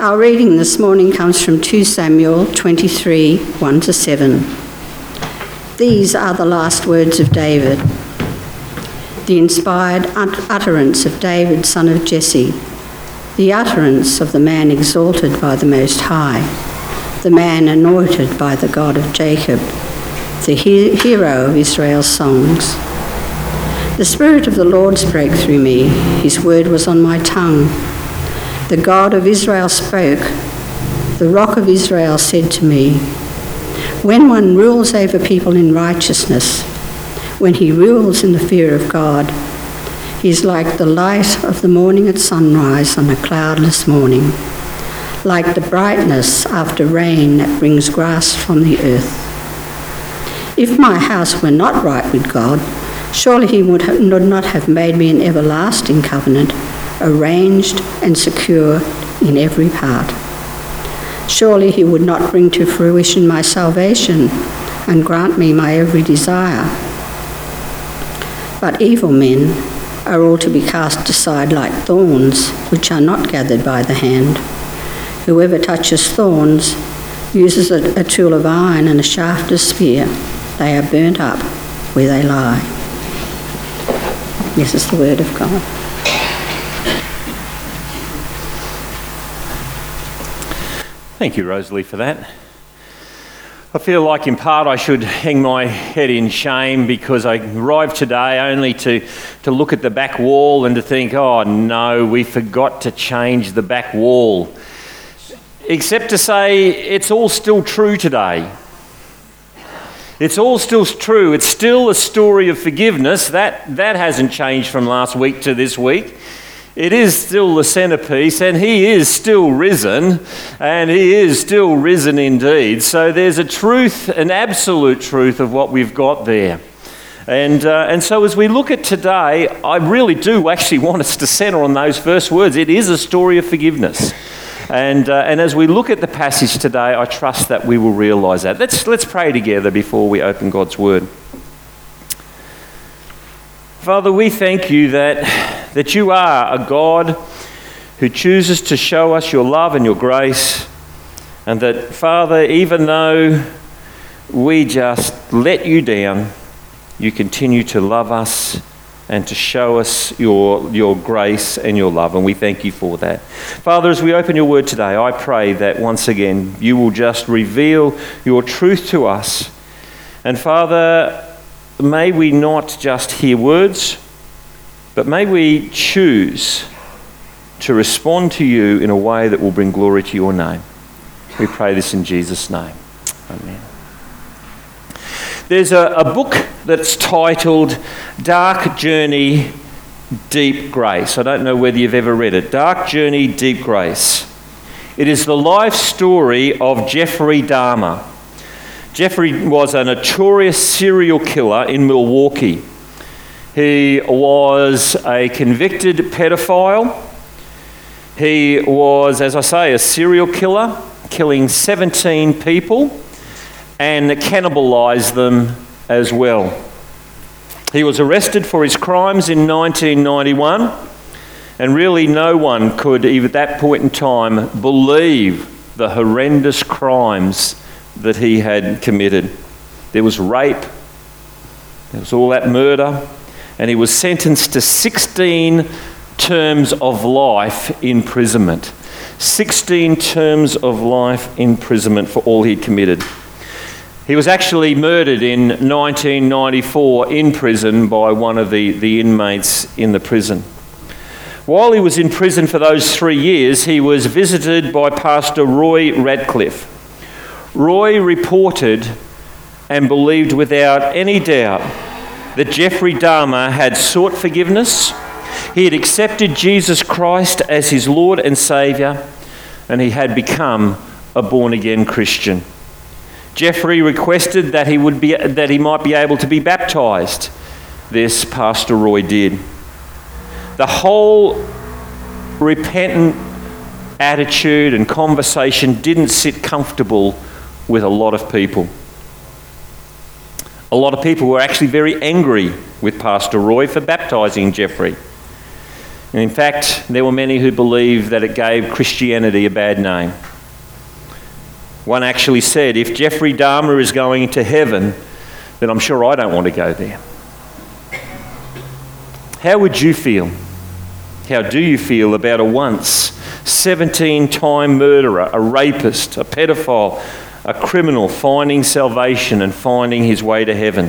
Our reading this morning comes from 2 Samuel 23, 1-7. These are the last words of David, the inspired utterance of David, son of Jesse, the utterance of the man exalted by the Most High, the man anointed by the God of Jacob, the hero of Israel's songs. The Spirit of the Lord spoke through me, his word was on my tongue. The God of Israel spoke, the Rock of Israel said to me, when one rules over people in righteousness, when he rules in the fear of God, he is like the light of the morning at sunrise on a cloudless morning, like the brightness after rain that brings grass from the earth. If my house were not right with God, surely he would not have made me an everlasting covenant, arranged and secure in every part. Surely he would not bring to fruition my salvation and grant me my every desire. But evil men are all to be cast aside like thorns, which are not gathered by the hand. Whoever touches thorns uses a tool of iron and a shaft of spear. They are burnt up where they lie. This is the word of God. Thank you, Rosalie, for that. I feel like in part I should hang my head in shame because I arrived today only to look at the back wall and to think, oh no, we forgot to change the back wall. Except to say it's all still true today. It's all still true. It's still a story of forgiveness. That hasn't changed from last week to this week. It is still the centrepiece, and he is still risen, and he is still risen indeed. So there's a truth, an absolute truth of what we've got there. And so as we look at today, I really do actually want us to centre on those first words. It is a story of forgiveness. And as we look at the passage today, I trust that we will realise that. Let's pray together before we open God's Word. Father, we thank you that you are a God who chooses to show us your love and your grace, and that, Father, even though we just let you down, you continue to love us and to show us your grace and your love, and we thank you for that. Father, as we open your word today, I pray that once again you will just reveal your truth to us. And Father, may we not just hear words, but may we choose to respond to you in a way that will bring glory to your name. We pray this in Jesus' name. Amen. There's a book that's titled Dark Journey, Deep Grace. I don't know whether you've ever read it. Dark Journey, Deep Grace. It is the life story of Jeffrey Dahmer. Jeffrey was a notorious serial killer in Milwaukee. He was a convicted pedophile. He was, as I say, a serial killer, killing 17 people and cannibalised them as well. He was arrested for his crimes in 1991, and really no one could, even at that point in time, believe the horrendous crimes that he had committed. There was rape, there was all that murder, and he was sentenced to 16 terms of life imprisonment. 16 terms of life imprisonment for all he'd committed. He was actually murdered in 1994 in prison by one of the inmates in the prison. While he was in prison for those 3 years, he was visited by Pastor Roy Radcliffe. Roy reported and believed without any doubt that Jeffrey Dahmer had sought forgiveness, he had accepted Jesus Christ as his Lord and Saviour, and he had become a born-again Christian. Jeffrey requested that he might be able to be baptised. This Pastor Roy did. The whole repentant attitude and conversation didn't sit comfortable with a lot of people. A lot of people were actually very angry with Pastor Roy for baptising Jeffrey. In fact, there were many who believed that it gave Christianity a bad name. One actually said, if Jeffrey Dahmer is going to heaven, then I'm sure I don't want to go there. How would you feel? How do you feel about a once 17-time murderer, a rapist, a pedophile, a criminal finding salvation and finding his way to heaven?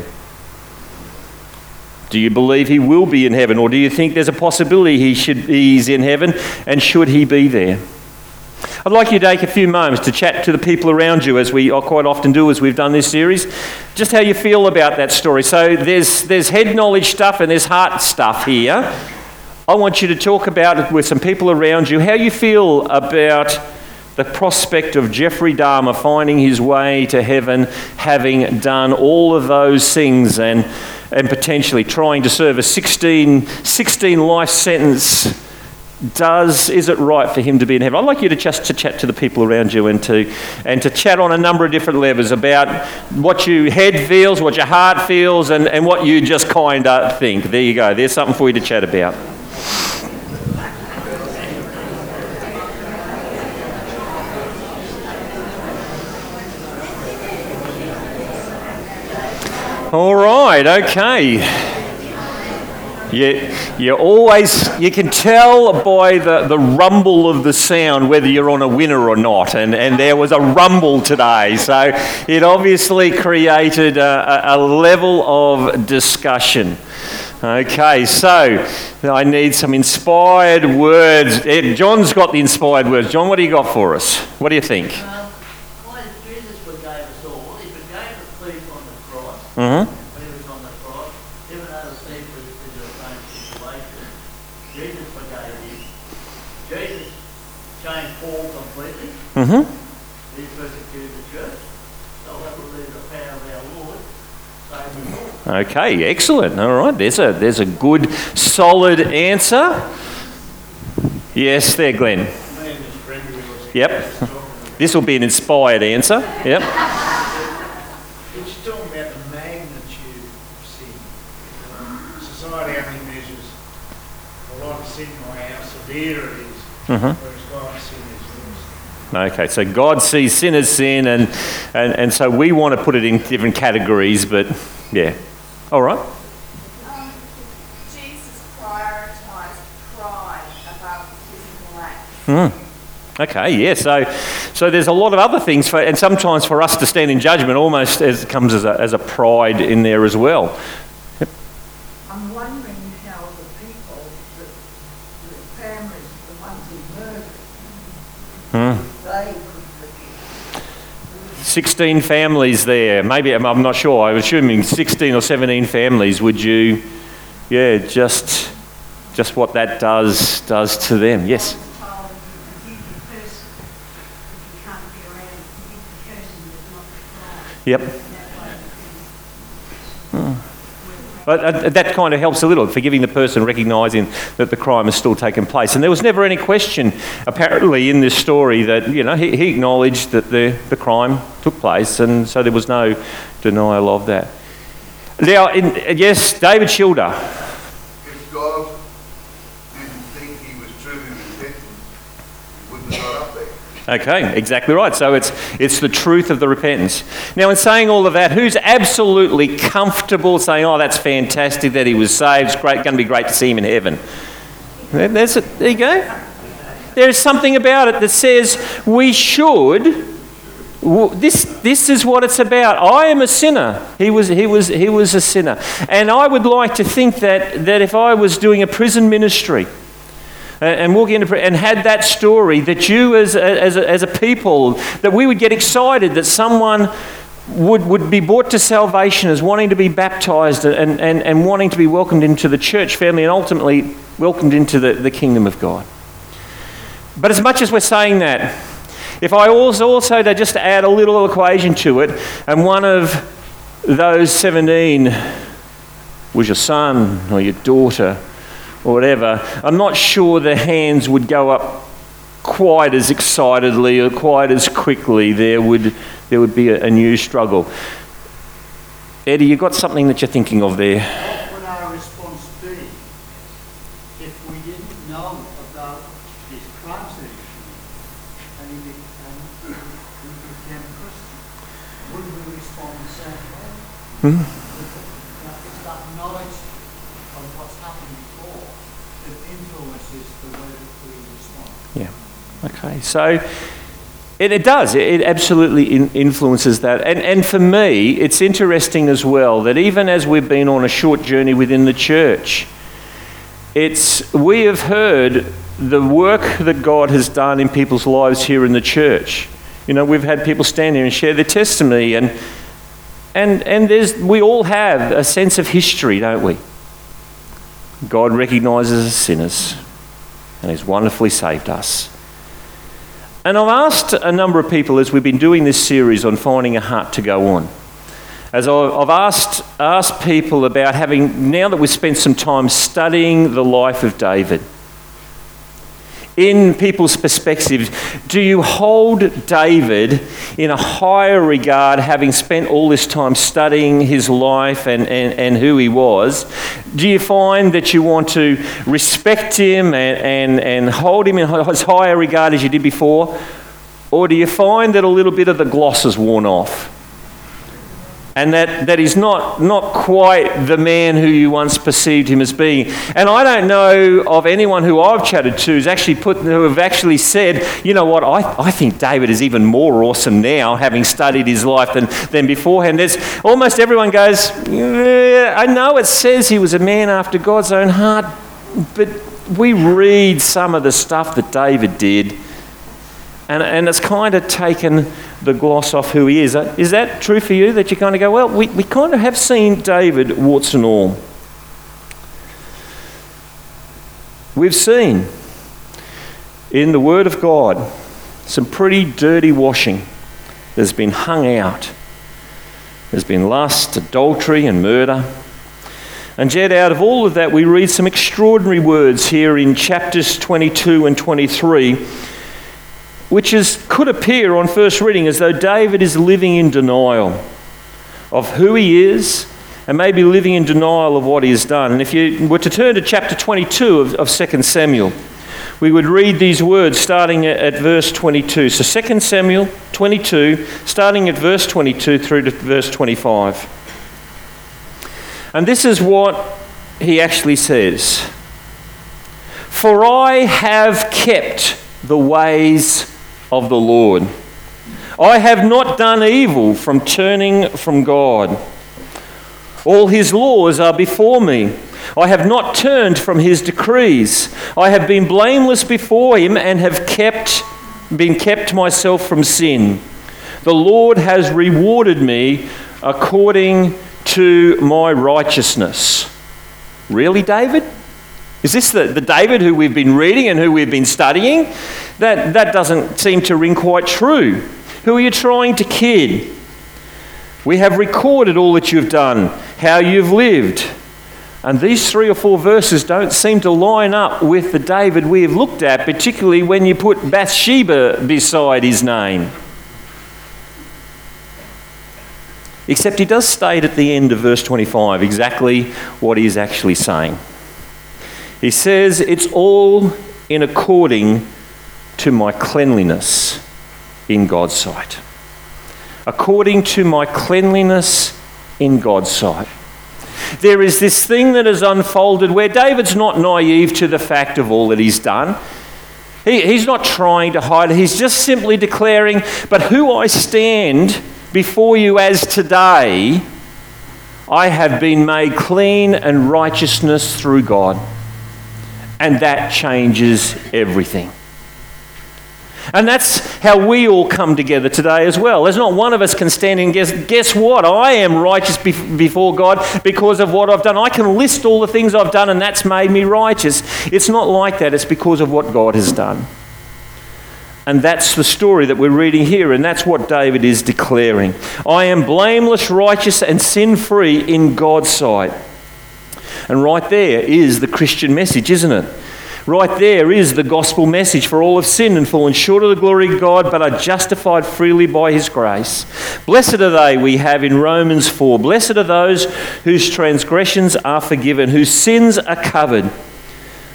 Do you believe he will be in heaven, or do you think there's a possibility he's in heaven, and should he be there? I'd like you to take a few moments to chat to the people around you, as we quite often do as we've done this series, just how you feel about that story. So there's head knowledge stuff and there's heart stuff here. I want you to talk about it with some people around you, how you feel about the prospect of Jeffrey Dahmer finding his way to heaven, having done all of those things and potentially trying to serve a 16 life sentence. Is it right for him to be in heaven? I'd like you to just to chat to the people around you and to chat on a number of different levels about what your head feels, what your heart feels, and what you just kind of think. There you go. There's something for you to chat about. All right, okay. You can tell by the rumble of the sound whether you're on a winner or not, and there was a rumble today, so it obviously created a level of discussion. Okay, so I need some inspired words. John's got the inspired words. John, what do you got for us? What do you think? Why Jesus forgave us all? He forgave the thief on the cross. Mm-hmm. When he was on the cross, even though the thief was in the same situation, Jesus forgave him. Jesus changed Paul completely. Mm-hmm. He persecuted the church. So that will be the power of our Lord saving us all. Okay, excellent. All right, there's a good, solid answer. Yes, there, Glenn. Yep. This will be an inspired answer. Yep. It's talking about the magnitude of sin. Society only measures a lot of sin by how severe it is, whereas God's sin is less. Okay, so God sees sin as sin, and so we want to put it in different categories, but yeah. All right. Jesus prioritised pride above physical acts. Okay, yeah. So there's a lot of other things, and sometimes for us to stand in judgment, almost comes as a pride in there as well. Yep. I'm wondering how the people, the families, the ones who murdered, they could forgive. 16 families there. Maybe, I'm not sure. I'm assuming 16 or 17 families. Would you, just what that does to them. Yes. Yep. But that kind of helps a little, forgiving the person, recognising that the crime has still taken place. And there was never any question, apparently, in this story that, he acknowledged that the crime took place, and so there was no denial of that. Now, yes, David Schilder. If God didn't think he was truly repentant, he wouldn't have got up there. Okay, exactly right. So it's the truth of the repentance. Now, in saying all of that, who's absolutely comfortable saying, "Oh, that's fantastic that he was saved. It's great, going to be great to see him in heaven"? There you go. There's something about it that says we should. This is what it's about. I am a sinner. He was a sinner, and I would like to think that if I was doing a prison ministry. And walking into and had that story, that you as a people, that we would get excited that someone would be brought to salvation as wanting to be baptised and wanting to be welcomed into the church family and ultimately welcomed into the kingdom of God. But as much as we're saying that, if I also just to add a little equation to it, and one of those 17 was your son or your daughter, or whatever, I'm not sure the hands would go up quite as excitedly or quite as quickly. There would be a new struggle. Eddie, you got something that you're thinking of there? What would our response be if we didn't know became a Christian, wouldn't we respond the same way? It's that knowledge of what's happened before that influences the way that we respond. Yeah. Okay. So it does. It absolutely influences that. And for me, it's interesting as well that even as we've been on a short journey within the church, we have heard the work that God has done in people's lives here in the church. You know, we've had people stand here and share their testimony, and we all have a sense of history, don't we? God recognises us as sinners, and He's wonderfully saved us. And I've asked a number of people as we've been doing this series on finding a heart to go on. As I've asked people about now that we've spent some time studying the life of David, in people's perspectives, do you hold David in a higher regard, having spent all this time studying his life and who he was? Do you find that you want to respect him and hold him in as higher regard as you did before? Or do you find that a little bit of the gloss has worn off? And that he's not quite the man who you once perceived him as being. And I don't know of anyone who I've chatted to who have actually said, you know what, I think David is even more awesome now, having studied his life than beforehand. There's almost everyone goes, yeah, I know it says he was a man after God's own heart, but we read some of the stuff that David did, and it's kind of taken the gloss off who he is. Is that true for you, that you kind of go, well, we kind of have seen David, warts and all? We've seen in the Word of God some pretty dirty washing that's been hung out. There's been lust, adultery and murder. And yet out of all of that we read some extraordinary words here in chapters 22 and 23, which could appear on first reading as though David is living in denial of who he is and maybe living in denial of what he has done. And if you were to turn to chapter 22 of 2 Samuel, we would read these words starting at verse 22. So 2 Samuel 22, starting at verse 22 through to verse 25. And this is what he actually says. For I have kept the ways of the Lord. I have not done evil from turning from God. All his laws are before me. I have not turned from his decrees. I have been blameless before him and have been kept myself from sin. The Lord has rewarded me according to my righteousness. Really, David? Is this the David who we've been reading and who we've been studying? That doesn't seem to ring quite true. Who are you trying to kid? We have recorded all that you've done, how you've lived. And these 3 or 4 verses don't seem to line up with the David we have looked at, particularly when you put Bathsheba beside his name. Except he does state at the end of verse 25 exactly what he's actually saying. He says, it's all in according to my cleanliness in God's sight. According to my cleanliness in God's sight. There is this thing that has unfolded where David's not naive to the fact of all that he's done. He's not trying to hide it. He's just simply declaring, but who I stand before you as today, I have been made clean and righteousness through God. And that changes everything. And that's how we all come together today as well. There's not one of us can stand and guess what? I am righteous before God because of what I've done. I can list all the things I've done and that's made me righteous. It's not like that. It's because of what God has done. And that's the story that we're reading here, and that's what David is declaring. I am blameless, righteous, and sin-free in God's sight. And right there is the Christian message, isn't it? Right there is the gospel message. For all have sinned and fallen short of the glory of God, but are justified freely by his grace. Blessed are they, we have in Romans 4. Blessed are those whose transgressions are forgiven, whose sins are covered.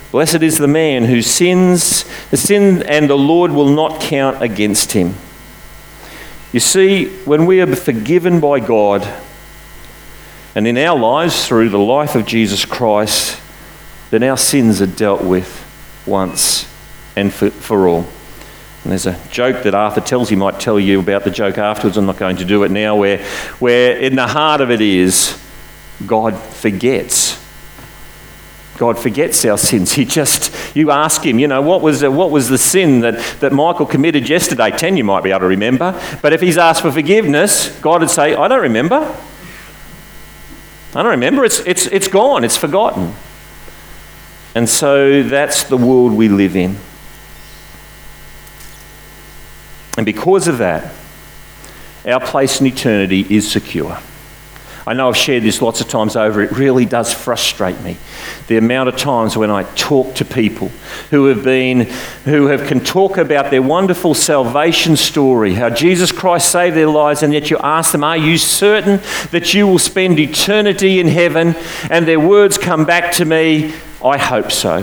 Blessed is the man who sins, and the Lord will not count against him. You see, when we are forgiven by God, and in our lives through the life of Jesus Christ, then our sins are dealt with once and for all. And there's a joke that Arthur tells. He might tell you about the joke afterwards. I'm not going to do it now, where in the heart of it is God forgets. God forgets our sins. You ask him, what was the sin that Michael committed yesterday? 10 you might be able to remember. But if he's asked for forgiveness, God would say, I don't remember. I don't remember. It's gone. It's forgotten. And so that's the world we live in. And because of that, our place in eternity is secure. I know I've shared this lots of times over. It really does frustrate me. The amount of times when I talk to people who can talk about their wonderful salvation story, how Jesus Christ saved their lives, and yet you ask them, are you certain that you will spend eternity in heaven? And their words come back to me, I hope so.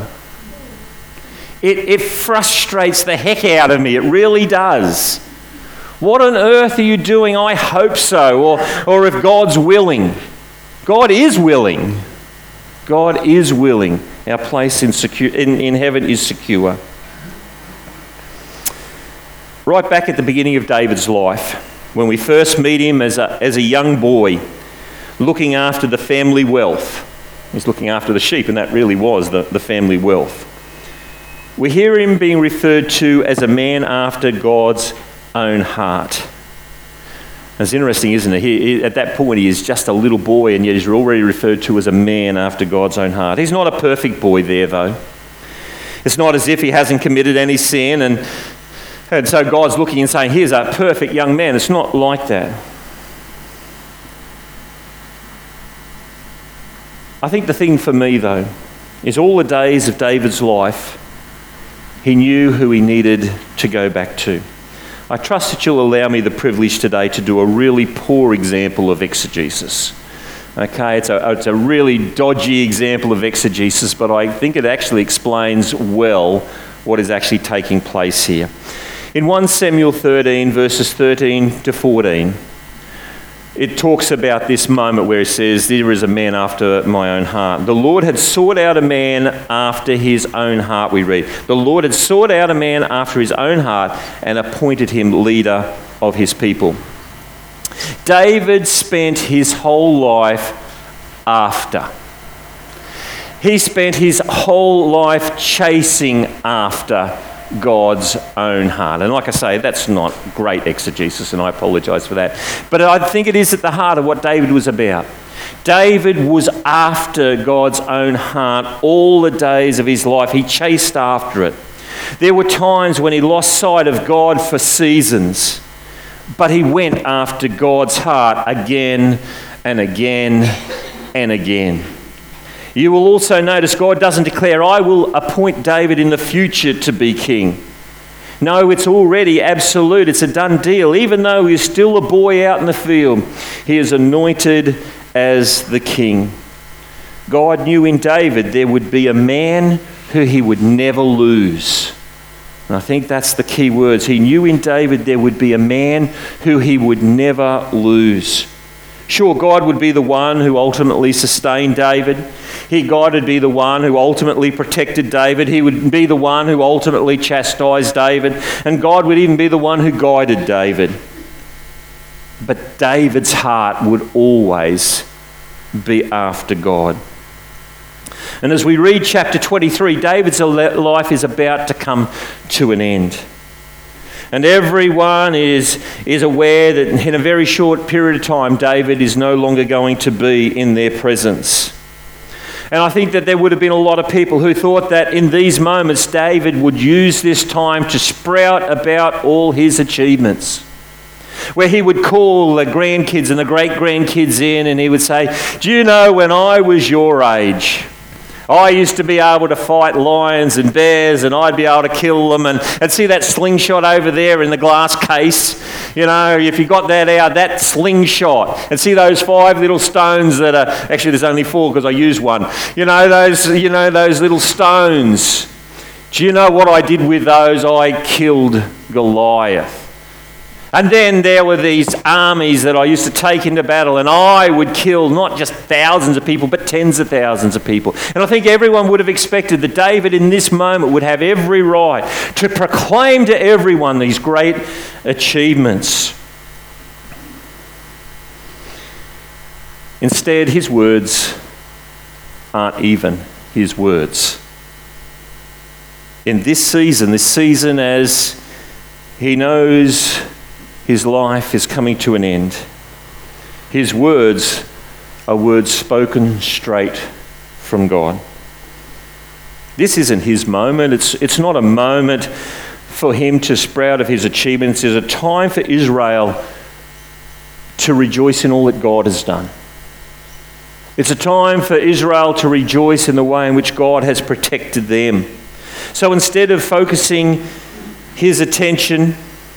It frustrates the heck out of me. It really does. What on earth are you doing? I hope so. Or if God's willing. God is willing. God is willing. Our place in heaven is secure. Right back at the beginning of David's life, when we first meet him as a young boy, looking after the family wealth. He's looking after the sheep, and that really was the family wealth. We hear him being referred to as a man after God's own heart. It's interesting, isn't it? At that point, he is just a little boy, and yet he's already referred to as a man after God's own heart. He's not a perfect boy there, though. It's not as if he hasn't committed any sin, and so God's looking and saying, here's a perfect young man. It's not like that. I think the thing for me, though, is all the days of David's life, he knew who he needed to go back to. I trust that you'll allow me the privilege today to do a really poor example of exegesis. Okay, it's a really dodgy example of exegesis, but I think it actually explains well what is actually taking place here. In 1 Samuel 13, verses 13 to 14, it talks about this moment where it says, there is a man after my own heart. The Lord had sought out a man after his own heart, we read. The Lord had sought out a man after his own heart and appointed him leader of his people. David spent his whole life after. He spent his whole life chasing after God's own heart. And like I say, that's not great exegesis, and I apologise for that. But I think it is at the heart of what David was about. David was after God's own heart all the days of his life. He chased after it. There were times when he lost sight of God for seasons, but he went after God's heart again and again and again. You will also notice God doesn't declare, I will appoint David in the future to be king. No, it's already absolute. It's a done deal. Even though he's still a boy out in the field, he is anointed as the king. God knew in David there would be a man who he would never lose. And I think that's the key words. He knew in David there would be a man who he would never lose. Sure, God would be the one who ultimately sustained David. God would be the one who ultimately protected David. He would be the one who ultimately chastised David. And God would even be the one who guided David. But David's heart would always be after God. And as we read chapter 23, David's life is about to come to an end. And everyone is aware that in a very short period of time, David is no longer going to be in their presence. And I think that there would have been a lot of people who thought that in these moments, David would use this time to sprout about all his achievements. Where he would call the grandkids and the great-grandkids in, and he would say, do you know when I was your age, I used to be able to fight lions and bears, and I'd be able to kill them. And see that slingshot over there in the glass case? You know, if you got that out, that slingshot, and see those 5 little stones that are, actually there's only 4 because I used one. You know those little stones. Do you know what I did with those? I killed Goliath. And then there were these armies that I used to take into battle, and I would kill not just thousands of people, but tens of thousands of people. And I think everyone would have expected that David in this moment would have every right to proclaim to everyone these great achievements. Instead, his words aren't even his words. In this season as he knows his life is coming to an end, his words are words spoken straight from God. This isn't his moment. It's not a moment for him to sprout of his achievements. It's a time for Israel to rejoice in all that God has done. It's a time for Israel to rejoice in the way in which God has protected them. So instead of focusing his attention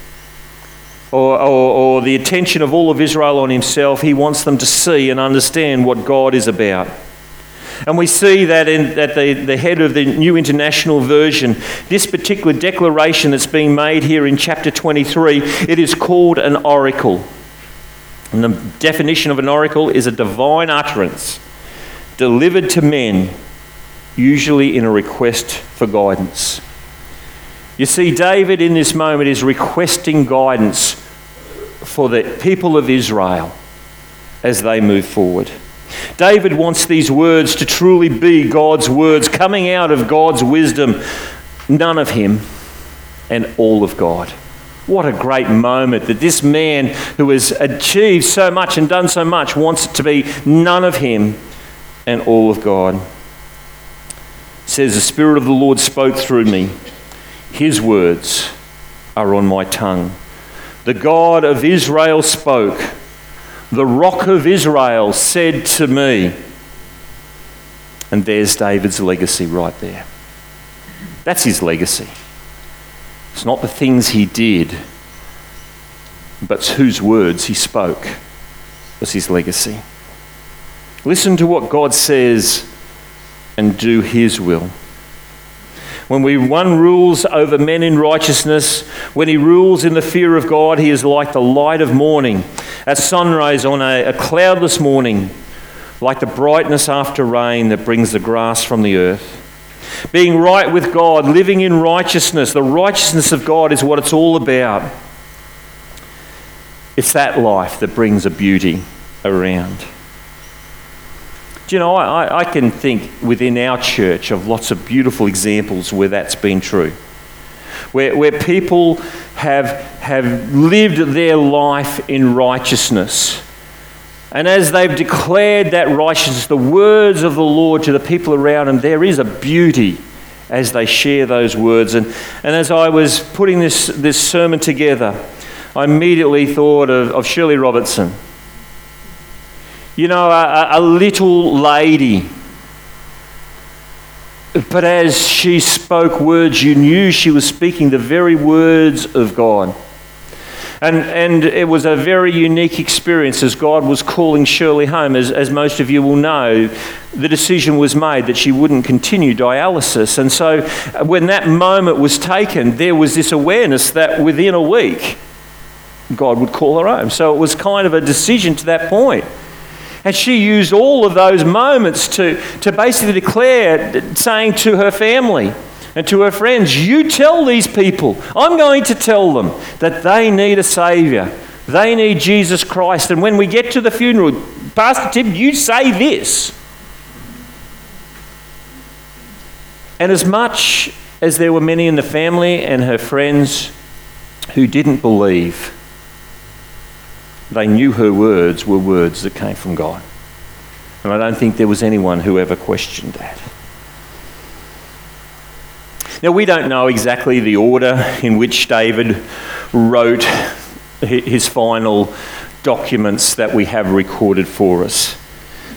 or the attention of all of Israel on himself, he wants them to see and understand what God is about. And we see that at the head of the New International Version, this particular declaration that's being made here in chapter 23, it is called an oracle. And the definition of an oracle is a divine utterance delivered to men, usually in a request for guidance. You see, David in this moment is requesting guidance for the people of Israel as they move forward. David wants these words to truly be God's words, coming out of God's wisdom, none of him and all of God. What a great moment that this man who has achieved so much and done so much wants it to be none of him and all of God. It says, the Spirit of the Lord spoke through me. His words are on my tongue. The God of Israel spoke. The Rock of Israel said to me. And there's David's legacy right there. That's his legacy. It's not the things he did, but whose words he spoke was his legacy. Listen to what God says and do his will. When one rules over men in righteousness, when he rules in the fear of God, he is like the light of morning, at sunrise on a cloudless morning, like the brightness after rain that brings the grass from the earth. Being right with God, living in righteousness, the righteousness of God is what it's all about. It's that life that brings a beauty around. Do you know, I can think within our church of lots of beautiful examples where that's been true. Where people have lived their life in righteousness. And as they've declared that righteousness, the words of the Lord to the people around them, there is a beauty as they share those words. And as I was putting this sermon together, I immediately thought of Shirley Robertson. You know, a little lady. But as she spoke words, you knew she was speaking the very words of God. And it was a very unique experience as God was calling Shirley home. As most of you will know, the decision was made that she wouldn't continue dialysis. And so when that moment was taken, there was this awareness that within a week, God would call her home. So it was kind of a decision to that point. And she used all of those moments to basically declare, saying to her family and to her friends, you tell these people, I'm going to tell them that they need a Saviour. They need Jesus Christ. And when we get to the funeral, Pastor Tim, you say this. And as much as there were many in the family and her friends who didn't believe, they knew her words were words that came from God. And I don't think there was anyone who ever questioned that. Now, we don't know exactly the order in which David wrote his final documents that we have recorded for us.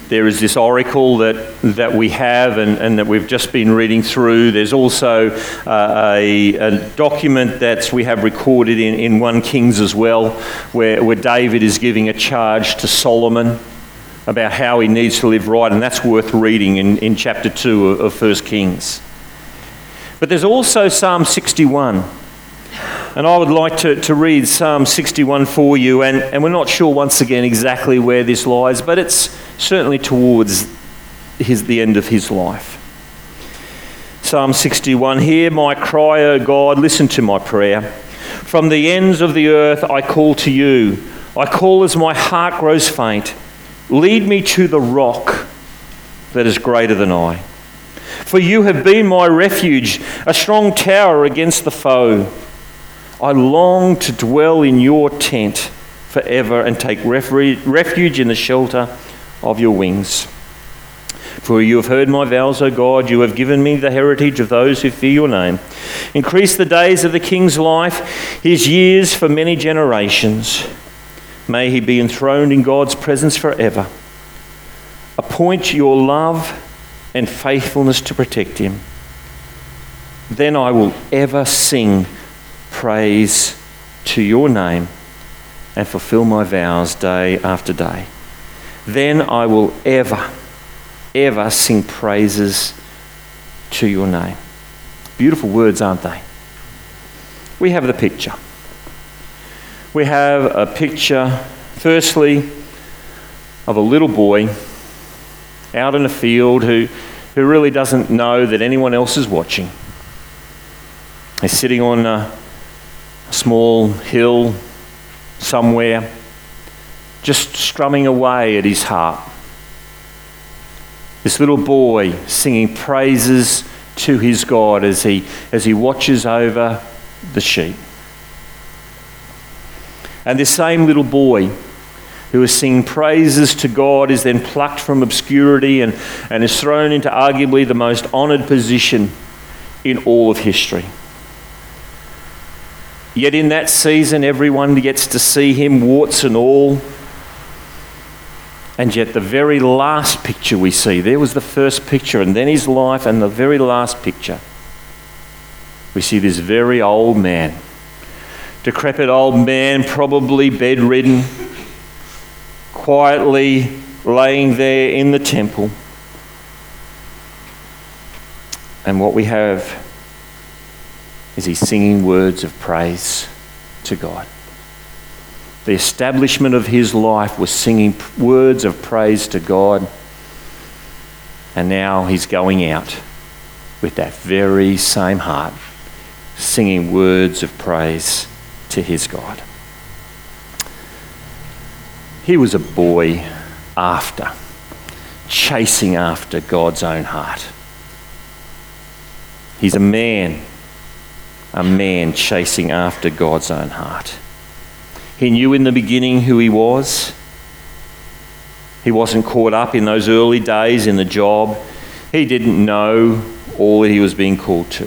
There is this oracle that we have and that we've just been reading through. There's also a document that we have recorded in 1 Kings as well, where David is giving a charge to Solomon about how he needs to live right, and that's worth reading in chapter 2 of 1 Kings. But there's also Psalm 61. And I would like to read Psalm 61 for you, and we're not sure once again exactly where this lies, but it's certainly towards the end of his life. Psalm 61, "Hear my cry, O God, listen to my prayer. From the ends of the earth I call to you. I call as my heart grows faint. Lead me to the rock that is greater than I. For you have been my refuge, a strong tower against the foe. I long to dwell in your tent forever and take refuge in the shelter of your wings. For you have heard my vows, O God. You have given me the heritage of those who fear your name. Increase the days of the king's life, his years for many generations. May he be enthroned in God's presence forever. Appoint your love and faithfulness to protect him. Then I will ever sing praise to your name and fulfill my vows day after day. Then I will ever sing praises to your name." Beautiful words, aren't they? We have the picture. We have a picture, firstly, of a little boy out in a field who really doesn't know that anyone else is watching. He's sitting on a small hill somewhere, just strumming away at his harp. This little boy singing praises to his God as he watches over the sheep. And this same little boy who is singing praises to God is then plucked from obscurity and is thrown into arguably the most honoured position in all of history. Yet in that season, everyone gets to see him, warts and all. And yet the very last picture we see, there was the first picture, and then his life, and the very last picture, we see this very old man, decrepit old man, probably bedridden, quietly laying there in the temple. And what we have is he singing words of praise to God. The establishment of his life was singing words of praise to God. And now he's going out with that very same heart, singing words of praise to his God. He was a boy chasing after God's own heart. He's a man chasing after God's own heart. He knew in the beginning who he was. He wasn't caught up in those early days in the job. He didn't know all that he was being called to.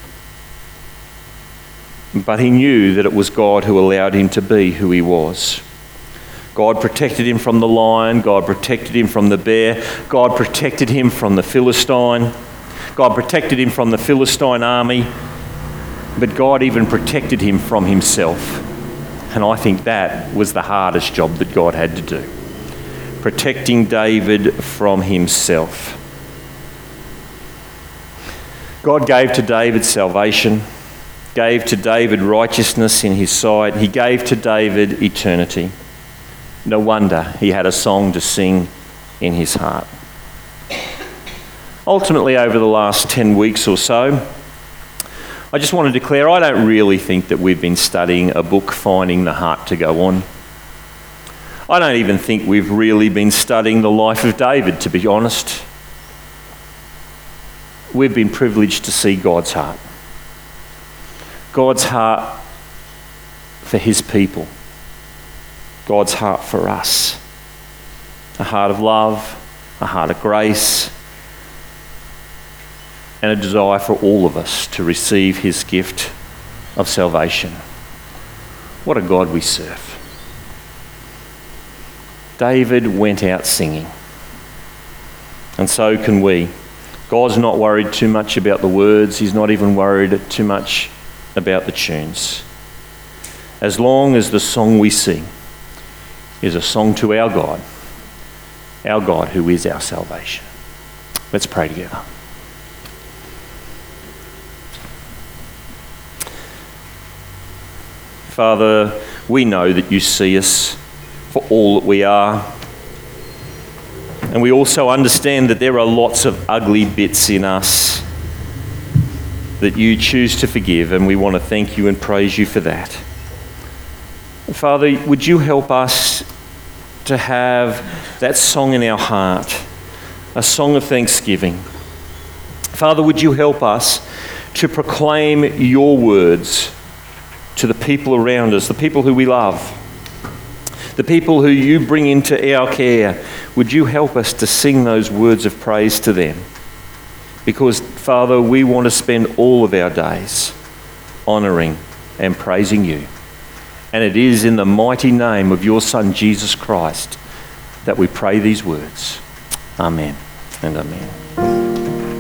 But he knew that it was God who allowed him to be who he was. God protected him from the lion. God protected him from the bear. God protected him from the Philistine. God protected him from the Philistine army. But God even protected him from himself. And I think that was the hardest job that God had to do. Protecting David from himself. God gave to David salvation, gave to David righteousness in his sight. He gave to David eternity. No wonder he had a song to sing in his heart. Ultimately, over the last 10 weeks or so, I just want to declare I don't really think that we've been studying a book, Finding the Heart to Go On. I don't even think we've really been studying the life of David, to be honest. We've been privileged to see God's heart. God's heart for his people. God's heart for us. A heart of love, a heart of grace, and a desire for all of us to receive his gift of salvation. What a God we serve. David went out singing. And so can we. God's not worried too much about the words. He's not even worried too much about the tunes. As long as the song we sing is a song to our God who is our salvation. Let's pray together. Father, we know that you see us for all that we are. And we also understand that there are lots of ugly bits in us that you choose to forgive, and we want to thank you and praise you for that. Father, would you help us to have that song in our heart, a song of thanksgiving. Father, would you help us to proclaim your words to the people around us, the people who we love, the people who you bring into our care. Would you help us to sing those words of praise to them? Because, Father, we want to spend all of our days honouring and praising you. And it is in the mighty name of your Son, Jesus Christ, that we pray these words. Amen and amen.